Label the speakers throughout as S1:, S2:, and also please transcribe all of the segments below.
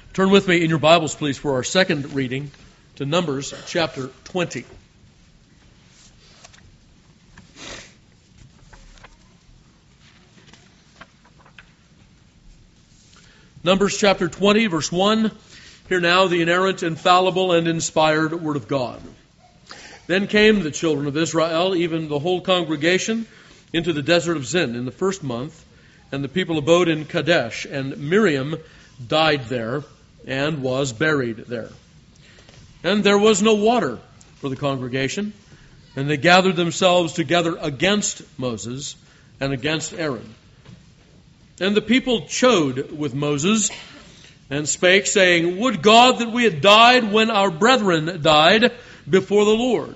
S1: Turn with me in your Bibles, please, for our second reading to Numbers chapter 20. Numbers chapter 20, verse 1. Hear now the inerrant, infallible, and inspired Word of God. Then came the children of Israel, even the whole congregation, into the desert of Zin in the first month, and the people abode in Kadesh, and Miriam died there, and was buried there. And there was no water for the congregation, and they gathered themselves together against Moses and against Aaron. And the people chode with Moses, and spake, saying, Would God that we had died when our brethren died before the Lord.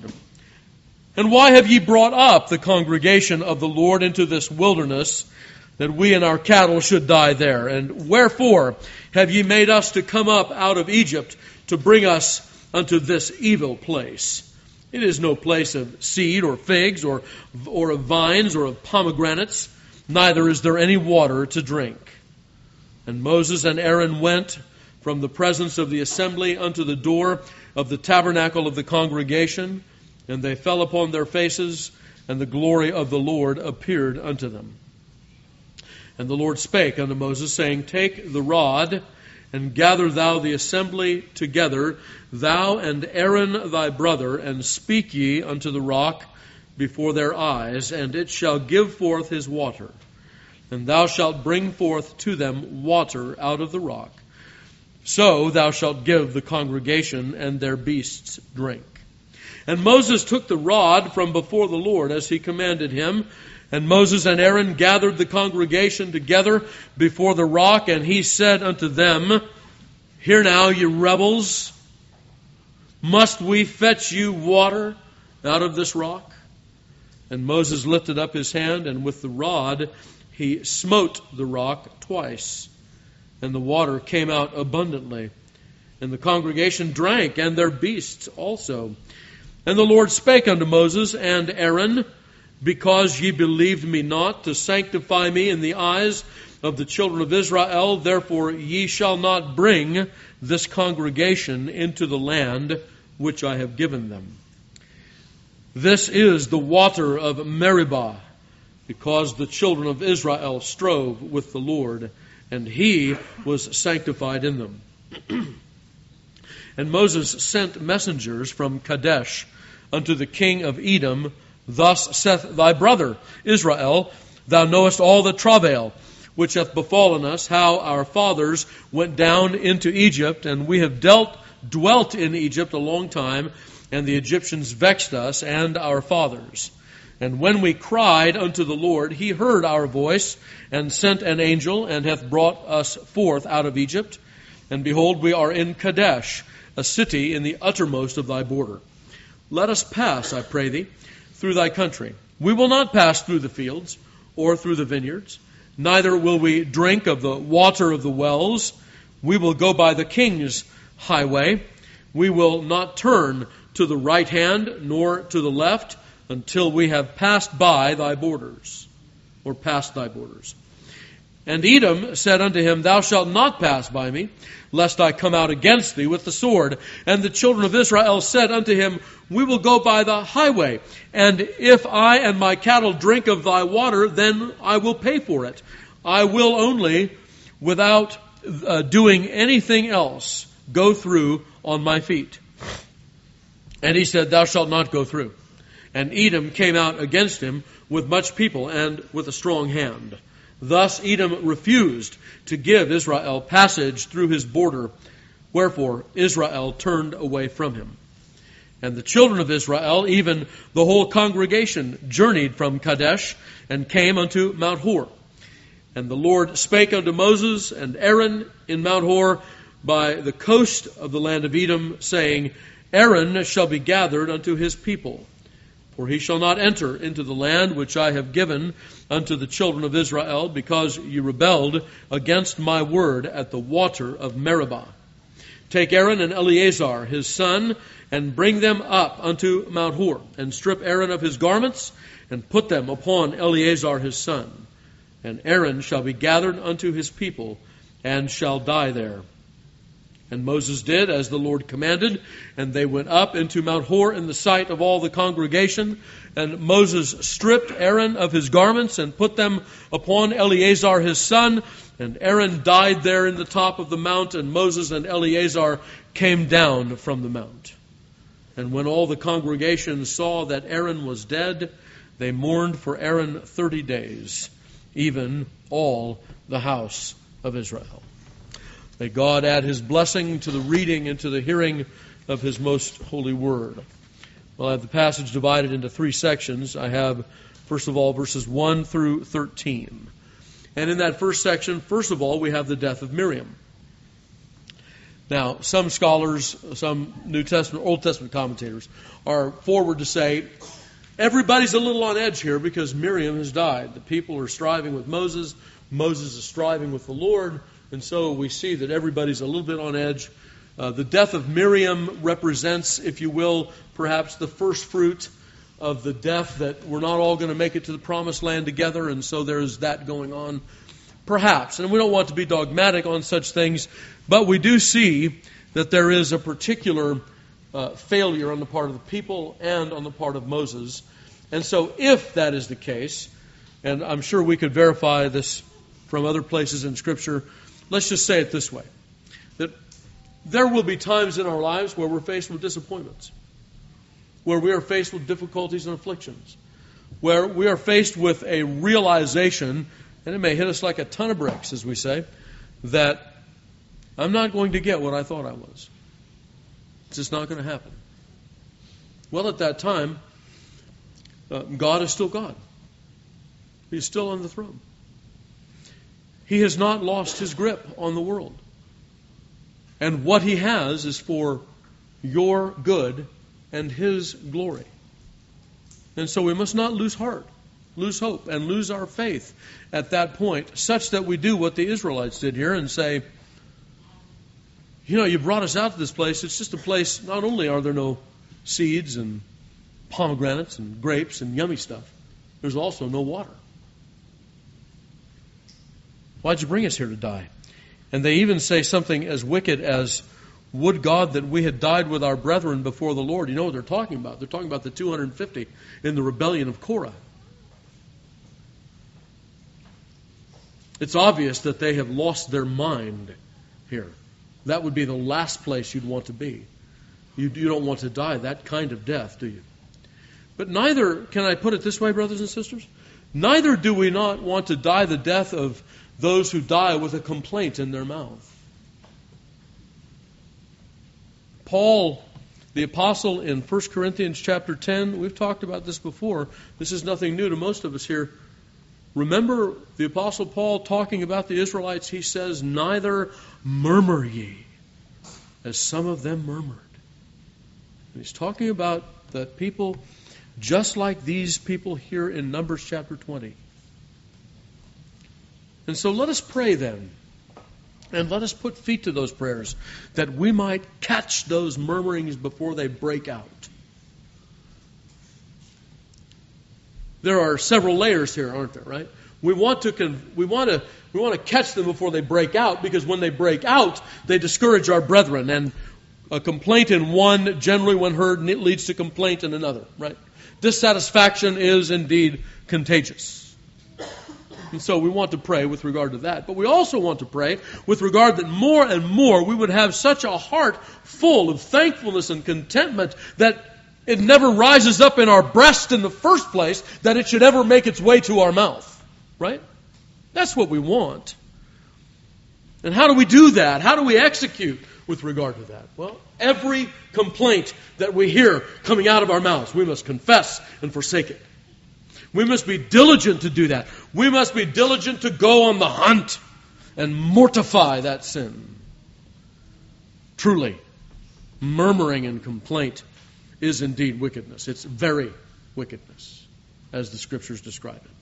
S1: And why have ye brought up the congregation of the Lord into this wilderness, that we and our cattle should die there? And wherefore have ye made us to come up out of Egypt to bring us unto this evil place? It is no place of seed or figs or of vines or of pomegranates, neither is there any water to drink. And Moses and Aaron went from the presence of the assembly unto the door of the tabernacle of the congregation, and they fell upon their faces, and the glory of the Lord appeared unto them. And the Lord spake unto Moses, saying, Take the rod, and gather thou the assembly together, thou and Aaron thy brother, and speak ye unto the rock before their eyes, and it shall give forth his water. And thou shalt bring forth to them water out of the rock. So thou shalt give the congregation and their beasts drink. And Moses took the rod from before the Lord as he commanded him. And Moses and Aaron gathered the congregation together before the rock, and he said unto them, Hear now, ye rebels, must we fetch you water out of this rock? And Moses lifted up his hand, and with the rod he smote the rock twice, and the water came out abundantly. And the congregation drank, and their beasts also. And the Lord spake unto Moses and Aaron, Because ye believed me not to sanctify me in the eyes of the children of Israel, therefore ye shall not bring this congregation into the land which I have given them. This is the water of Meribah, because the children of Israel strove with the Lord, and he was sanctified in them. And Moses sent messengers from Kadesh unto the king of Edom. Thus saith thy brother Israel, Thou knowest all the travail which hath befallen us, how our fathers went down into Egypt, and we have dwelt in Egypt a long time, and the Egyptians vexed us and our fathers. And when we cried unto the Lord, he heard our voice, and sent an angel, and hath brought us forth out of Egypt. And behold, we are in Kadesh, a city in the uttermost of thy border. Let us pass, I pray thee, through thy country. We will not pass through the fields, or through the vineyards, neither will we drink of the water of the wells. We will go by the king's highway. We will not turn to the right hand, nor to the left, until we have passed by thy borders, or past thy borders. And Edom said unto him, Thou shalt not pass by me, lest I come out against thee with the sword. And the children of Israel said unto him, We will go by the highway, and if I and my cattle drink of thy water, then I will pay for it. I will only, without doing anything else, go through on my feet. And he said, Thou shalt not go through. And Edom came out against him with much people and with a strong hand. Thus Edom refused to give Israel passage through his border. Wherefore Israel turned away from him. And the children of Israel, even the whole congregation, journeyed from Kadesh and came unto Mount Hor. And the Lord spake unto Moses and Aaron in Mount Hor by the coast of the land of Edom, saying, Aaron shall be gathered unto his people, for he shall not enter into the land which I have given unto the children of Israel, because ye rebelled against my word at the water of Meribah. Take Aaron and Eleazar his son, and bring them up unto Mount Hor, and strip Aaron of his garments, and put them upon Eleazar his son. And Aaron shall be gathered unto his people, and shall die there. And Moses did as the Lord commanded, and they went up into Mount Hor in the sight of all the congregation. And Moses stripped Aaron of his garments and put them upon Eleazar his son. And Aaron died there in the top of the mount, and Moses and Eleazar came down from the mount. And when all the congregation saw that Aaron was dead, they mourned for Aaron 30 days, even all the house of Israel. May God add His blessing to the reading and to the hearing of His most holy word. Well, I have the passage divided into 3 sections. I have, first of all, verses 1 through 13. And in that first section, first of all, we have the death of Miriam. Now, some scholars, some New Testament, Old Testament commentators are forward to say, everybody's a little on edge here because Miriam has died. The people are striving with Moses. Moses is striving with the Lord. And so we see that everybody's a little bit on edge. The death of Miriam represents, if you will, perhaps the first fruit of the death that we're not all going to make it to the promised land together, and so there's that going on. Perhaps, and we don't want to be dogmatic on such things, but we do see that there is a particular failure on the part of the people and on the part of Moses. And so if that is the case, and I'm sure we could verify this from other places in Scripture, let's just say it this way, that there will be times in our lives where we're faced with disappointments, where we are faced with difficulties and afflictions, where we are faced with a realization, and it may hit us like a ton of bricks, as we say, that I'm not going to get what I thought I was. It's just not going to happen. Well, at that time, God is still God. He's still on the throne. He has not lost His grip on the world. And what He has is for your good and His glory. And so we must not lose heart, lose hope, and lose our faith at that point, such that we do what the Israelites did here and say, you brought us out to this place. It's just a place, not only are there no seeds and pomegranates and grapes and yummy stuff, there's also no water. Why'd you bring us here to die? And they even say something as wicked as, would God that we had died with our brethren before the Lord. You know what they're talking about? They're talking about the 250 in the rebellion of Korah. It's obvious that they have lost their mind here. That would be the last place you'd want to be. You don't want to die that kind of death, do you? But neither, can I put it this way, brothers and sisters? Neither do we not want to die the death of those who die with a complaint in their mouth. Paul, the apostle, in 1 Corinthians chapter 10, we've talked about this before. This is nothing new to most of us here. Remember the apostle Paul talking about the Israelites. He says, neither murmur ye, as some of them murmured. And he's talking about the people just like these people here in Numbers chapter 20. And so let us pray then, and let us put feet to those prayers, that we might catch those murmurings before they break out. There are several layers here, aren't there, right? We want to catch them before they break out, because when they break out, they discourage our brethren, and a complaint in one, generally when heard, leads to complaint in another, right? Dissatisfaction is indeed contagious. And so we want to pray with regard to that. But we also want to pray with regard that more and more we would have such a heart full of thankfulness and contentment that it never rises up in our breast in the first place, that it should ever make its way to our mouth. Right? That's what we want. And how do we do that? How do we execute with regard to that? Well, every complaint that we hear coming out of our mouths, we must confess and forsake it. We must be diligent to do that. We must be diligent to go on the hunt and mortify that sin. Truly, murmuring and complaint is indeed wickedness. It's very wickedness, as the Scriptures describe it.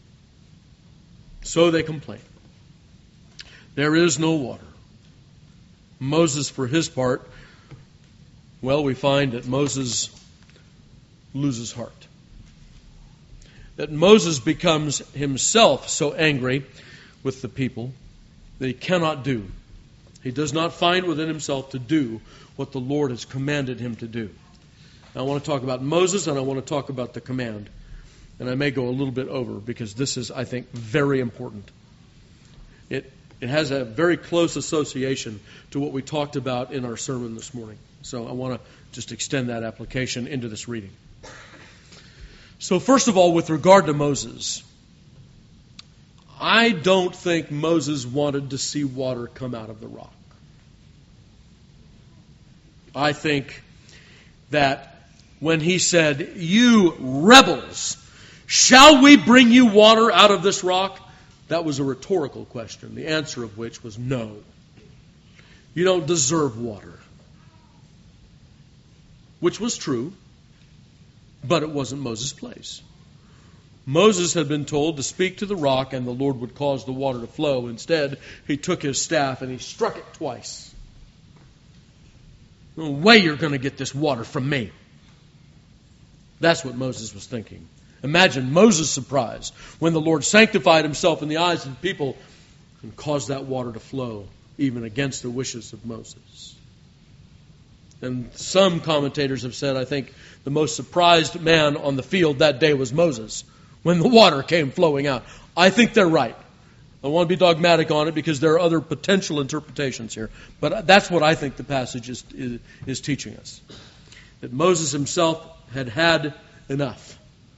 S1: So they complain. There is no water. Moses, for his part, well, we find that Moses loses heart. That Moses becomes himself so angry with the people that he cannot do He does not find within himself to do what the Lord has commanded him to do. Now, I want to talk about Moses, and I want to talk about the command. And I may go a little bit over because this is, I think, very important. It has a very close association to what we talked about in our sermon this morning. So I want to just extend that application into this reading. So first of all, with regard to Moses, I don't think Moses wanted to see water come out of the rock. I think that when he said, "You rebels, shall we bring you water out of this rock?" that was a rhetorical question, the answer of which was no. You don't deserve water. Which was true, but it wasn't Moses' place. Moses had been told to speak to the rock and the Lord would cause the water to flow. Instead, he took his staff and he struck it twice. No way you're going to get this water from me. That's what Moses was thinking. Imagine Moses' surprise when the Lord sanctified himself in the eyes of the people and caused that water to flow, even against the wishes of Moses. And some commentators have said, I think, the most surprised man on the field that day was Moses, when the water came flowing out. I think they're right. I want to be dogmatic on it because there are other potential interpretations here. But that's what I think the passage is teaching us. That Moses himself had had enough.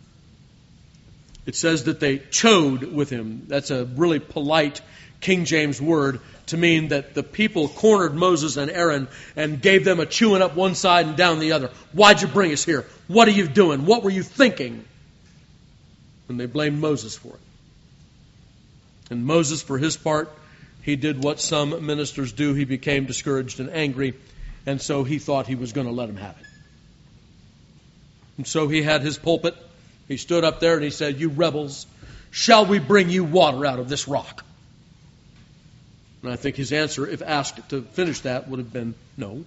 S1: It says that they chode with him. That's a really polite King James word to mean that the people cornered Moses and Aaron and gave them a chewing up one side and down the other. Why'd you bring us here? What are you doing? What were you thinking? And they blamed Moses for it. And Moses, for his part, he did what some ministers do. He became discouraged and angry, and so he thought he was going to let him have it. And so he had his pulpit. He stood up there and he said, "You rebels, shall we bring you water out of this rock?" And I think his answer, if asked to finish that, would have been no.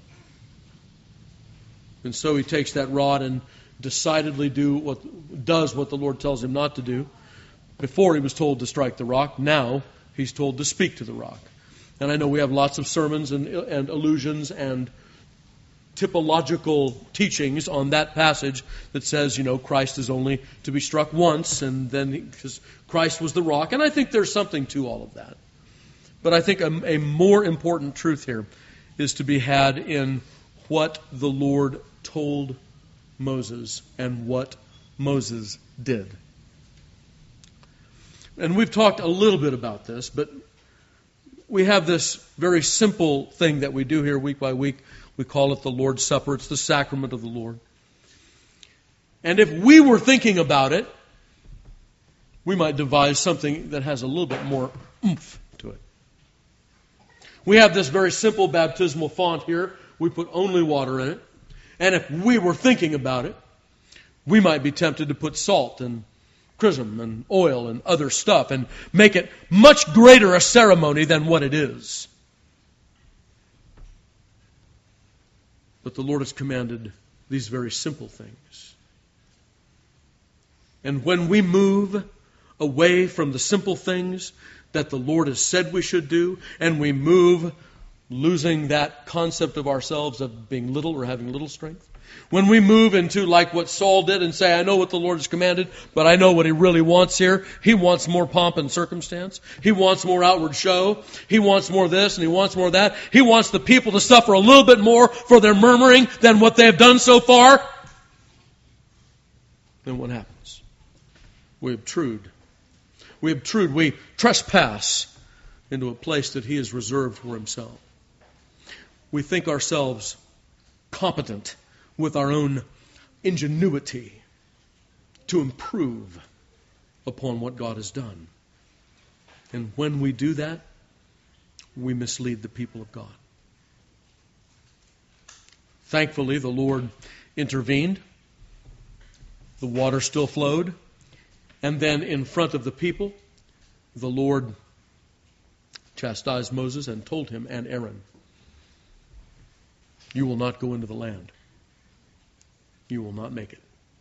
S1: And so he takes that rod and decidedly does what the Lord tells him not to do. Before he was told to strike the rock, now he's told to speak to the rock. And I know we have lots of sermons and allusions and typological teachings on that passage that says, Christ is only to be struck once, and then because Christ was the rock. And I think there's something to all of that. But I think a more important truth here is to be had in what the Lord told Moses and what Moses did. And we've talked a little bit about this, but we have this very simple thing that we do here week by week. We call it the Lord's Supper. It's the sacrament of the Lord. And if we were thinking about it, we might devise something that has a little bit more oomph to it. We have this very simple baptismal font here. We put only water in it. And if we were thinking about it, we might be tempted to put salt and chrism and oil and other stuff and make it much greater a ceremony than what it is. But the Lord has commanded these very simple things. And when we move away from the simple things that the Lord has said we should do, and we move losing that concept of ourselves of being little or having little strength, when we move into like what Saul did and say, I know what the Lord has commanded, but I know what he really wants here. He wants more pomp and circumstance. He wants more outward show. He wants more this and he wants more that. He wants the people to suffer a little bit more for their murmuring than what they have done so far. Then what happens? We obtrude. We trespass into a place that he has reserved for himself. We think ourselves competent with our own ingenuity to improve upon what God has done. And when we do that, we mislead the people of God. Thankfully, the Lord intervened. The water still flowed. And then in front of the people, the Lord chastised Moses and told him and Aaron, "You will not go into the land. You will not make it."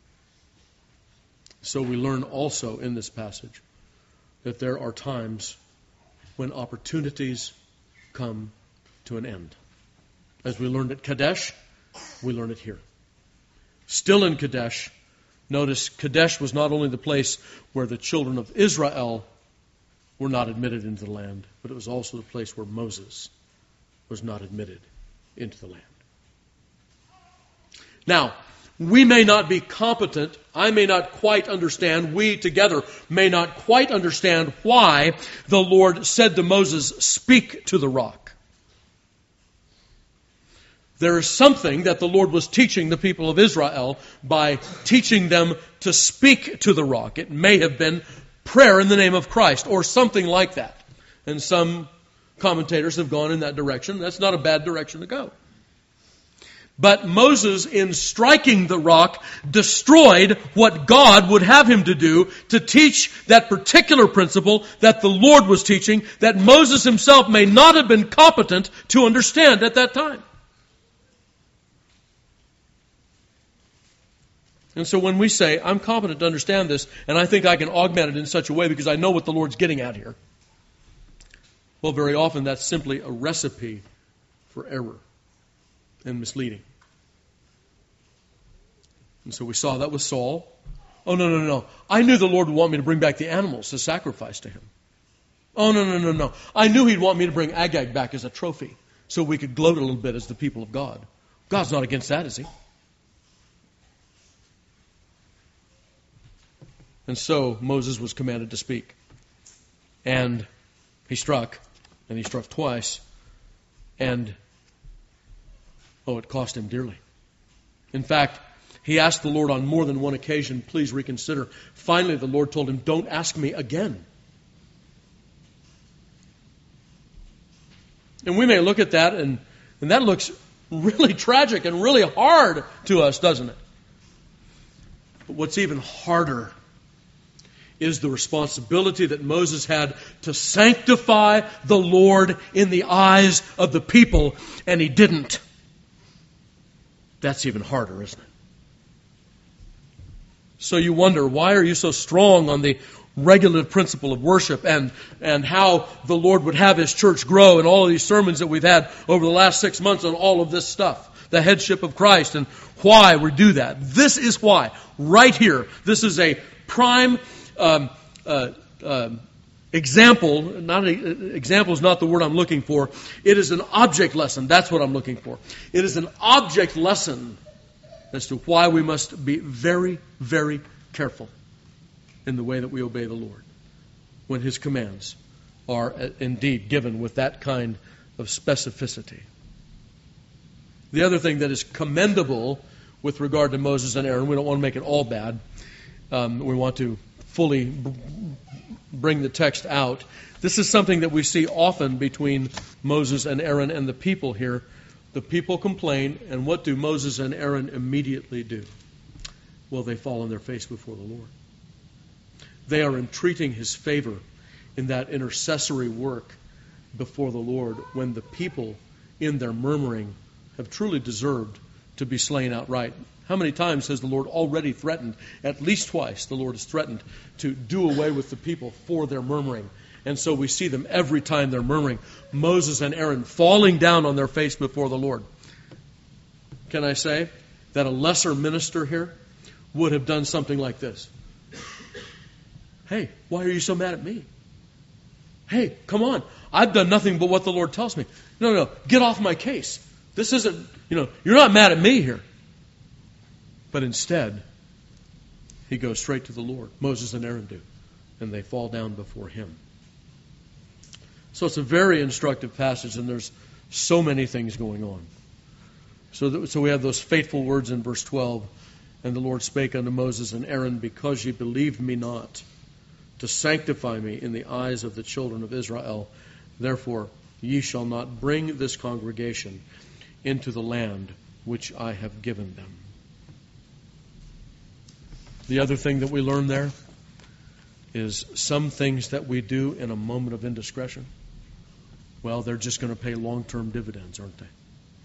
S1: So we learn also in this passage that there are times when opportunities come to an end. As we learned at Kadesh, we learn it here. Still in Kadesh, notice Kadesh was not only the place where the children of Israel were not admitted into the land, but it was also the place where Moses was not admitted into the land. Now, we may not be competent, I may not quite understand, we together may not quite understand why the Lord said to Moses, "Speak to the rock." There is something that the Lord was teaching the people of Israel by teaching them to speak to the rock. It may have been prayer in the name of Christ or something like that. And some commentators have gone in that direction. That's not a bad direction to go. But Moses, in striking the rock, destroyed what God would have him to do to teach that particular principle that the Lord was teaching, that Moses himself may not have been competent to understand at that time. And so when we say, I'm competent to understand this, and I think I can augment it in such a way because I know what the Lord's getting at here, well, very often that's simply a recipe for error and misleading. And so we saw that with Saul. Oh, no. I knew the Lord would want me to bring back the animals to sacrifice to him. Oh, no. I knew he'd want me to bring Agag back as a trophy so we could gloat a little bit as the people of God. God's not against that, is he? And so Moses was commanded to speak. And he struck, and he struck twice, and it cost him dearly. In fact, he asked the Lord on more than one occasion, please reconsider. Finally, the Lord told him, don't ask me again. And we may look at that, and that looks really tragic and really hard to us, doesn't it? But what's even harder is the responsibility that Moses had to sanctify the Lord in the eyes of the people, and he didn't. That's even harder, isn't it? So you wonder, why are you so strong on the regulative principle of worship and how the Lord would have His church grow, and all of these sermons that we've had over the last 6 months on all of this stuff, the headship of Christ, and why we do that. This is why. Right here. This is a prime example. Example is not the word I'm looking for. It is an object lesson. That's what I'm looking for. It is an object lesson as to why we must be very, very careful in the way that we obey the Lord when His commands are indeed given with that kind of specificity. The other thing that is commendable with regard to Moses and Aaron, we don't want to make it all bad. We want to fully bring the text out. This is something that we see often between Moses and Aaron and the people here. The people complain, and what do Moses and Aaron immediately do? Well, they fall on their face before the Lord. They are entreating His favor in that intercessory work before the Lord when the people in their murmuring have truly deserved to be slain outright. How many times has the Lord already threatened? At least twice the Lord has threatened to do away with the people for their murmuring. And so we see them every time they're murmuring. Moses and Aaron falling down on their face before the Lord. Can I say that a lesser minister here would have done something like this? Hey, why are you so mad at me? Hey, come on. I've done nothing but what the Lord tells me. No, get off my case. This isn't, you're not mad at me here. But instead, he goes straight to the Lord. Moses and Aaron do. And they fall down before Him. So it's a very instructive passage, and there's so many things going on. So we have those faithful words in verse 12. And the Lord spake unto Moses and Aaron, because ye believed me not, to sanctify me in the eyes of the children of Israel, therefore ye shall not bring this congregation into the land which I have given them. The other thing that we learn there is some things that we do in a moment of indiscretion, well, they're just going to pay long-term dividends, aren't they?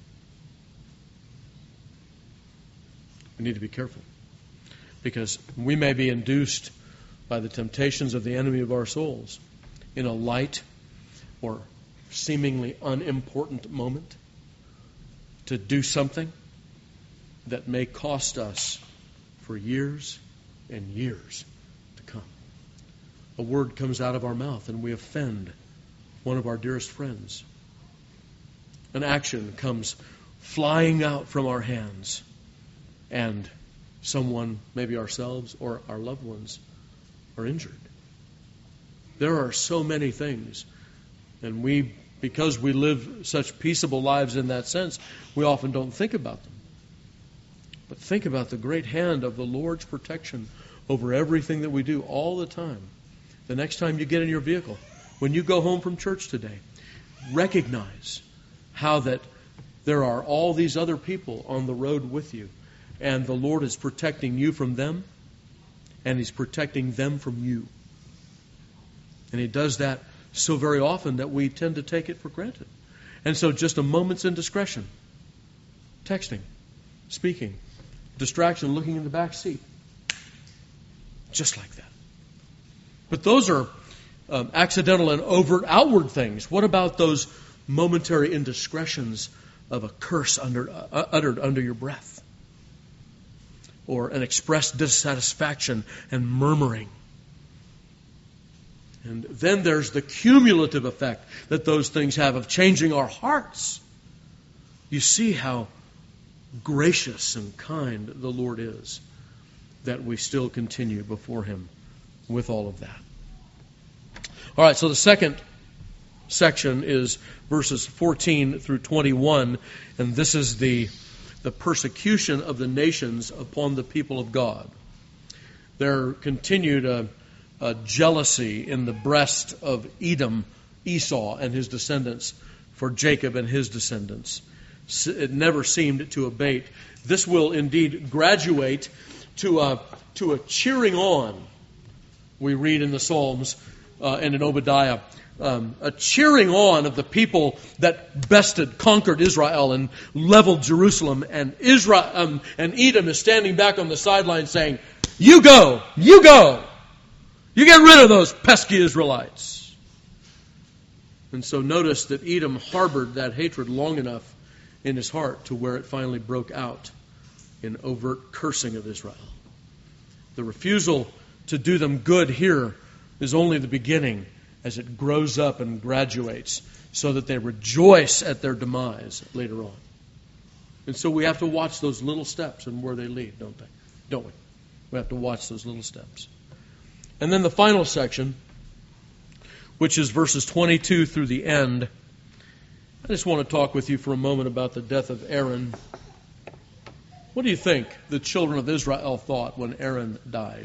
S1: We need to be careful, because we may be induced by the temptations of the enemy of our souls in a light or seemingly unimportant moment to do something that may cost us for years and years to come. A word comes out of our mouth and we offend one of our dearest friends. An action comes flying out from our hands and someone, maybe ourselves or our loved ones, are injured. There are so many things, and because we live such peaceable lives in that sense, we often don't think about them. But think about the great hand of the Lord's protection over everything that we do all the time. The next time you get in your vehicle, when you go home from church today, recognize how that there are all these other people on the road with you, and the Lord is protecting you from them, and He's protecting them from you. And He does that so very often that we tend to take it for granted. And so just a moment's indiscretion, texting, speaking, distraction, looking in the back seat, just like that. But those are accidental and overt outward things. What about those momentary indiscretions of a curse uttered under your breath? Or an expressed dissatisfaction and murmuring? And then there's the cumulative effect that those things have of changing our hearts. You see how gracious and kind the Lord is, that we still continue before Him with all of that. All right, so the second section is verses 14 through 21, and this is the persecution of the nations upon the people of God. There continued a jealousy in the breast of Edom, Esau and his descendants, for Jacob and his descendants. It never seemed to abate. This will indeed graduate to a cheering on. We read in the Psalms and in Obadiah, a cheering on of the people that conquered Israel and leveled Jerusalem, and Israel and Edom is standing back on the sideline saying, "You go, you go, you get rid of those pesky Israelites." And so notice that Edom harbored that hatred long enough in his heart to where it finally broke out in overt cursing of Israel. The refusal to do them good here is only the beginning as it grows up and graduates so that they rejoice at their demise later on. And so we have to watch those little steps and where they lead, don't we? We have to watch those little steps. And then the final section, which is verses 22 through the end. I just want to talk with you for a moment about the death of Aaron. What do you think the children of Israel thought when Aaron died?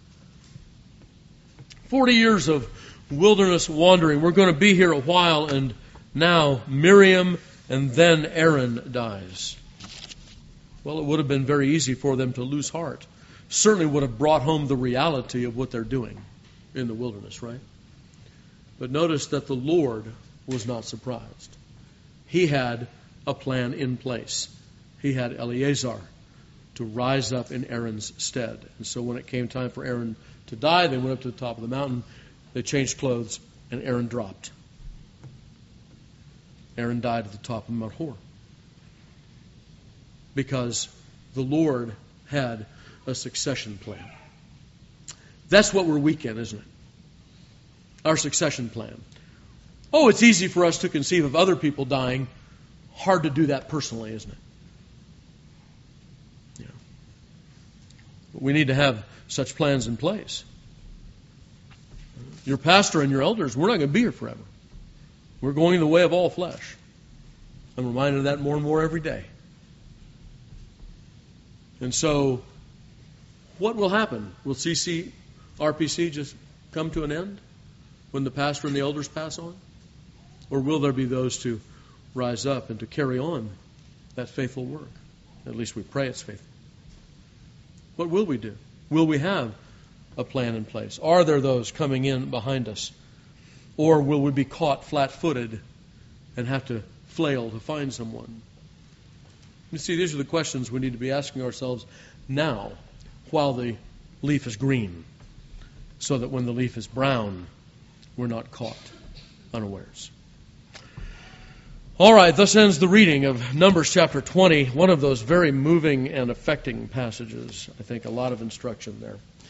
S1: 40 years of wilderness wandering. We're going to be here a while, and now Miriam and then Aaron dies. Well, it would have been very easy for them to lose heart. Certainly would have brought home the reality of what they're doing in the wilderness, right? But notice that the Lord was not surprised. He had a plan in place. He had Eleazar to rise up in Aaron's stead. And so when it came time for Aaron to die, they went up to the top of the mountain, they changed clothes, and Aaron dropped. Aaron died at the top of Mount Hor. Because the Lord had a succession plan. That's what we're weak in, isn't it? Our succession plan. Oh, it's easy for us to conceive of other people dying. Hard to do that personally, isn't it? Yeah. We need to have such plans in place. Your pastor and your elders, we're not going to be here forever. We're going the way of all flesh. I'm reminded of that more and more every day. And so, what will happen? Will RPC just come to an end when the pastor and the elders pass on? Or will there be those to rise up and to carry on that faithful work? At least we pray it's faithful. What will we do? Will we have a plan in place? Are there those coming in behind us? Or will we be caught flat-footed and have to flail to find someone? You see, these are the questions we need to be asking ourselves now, while the leaf is green, so that when the leaf is brown, we're not caught unawares. All right, thus ends the reading of Numbers chapter 20, one of those very moving and affecting passages. I think a lot of instruction there.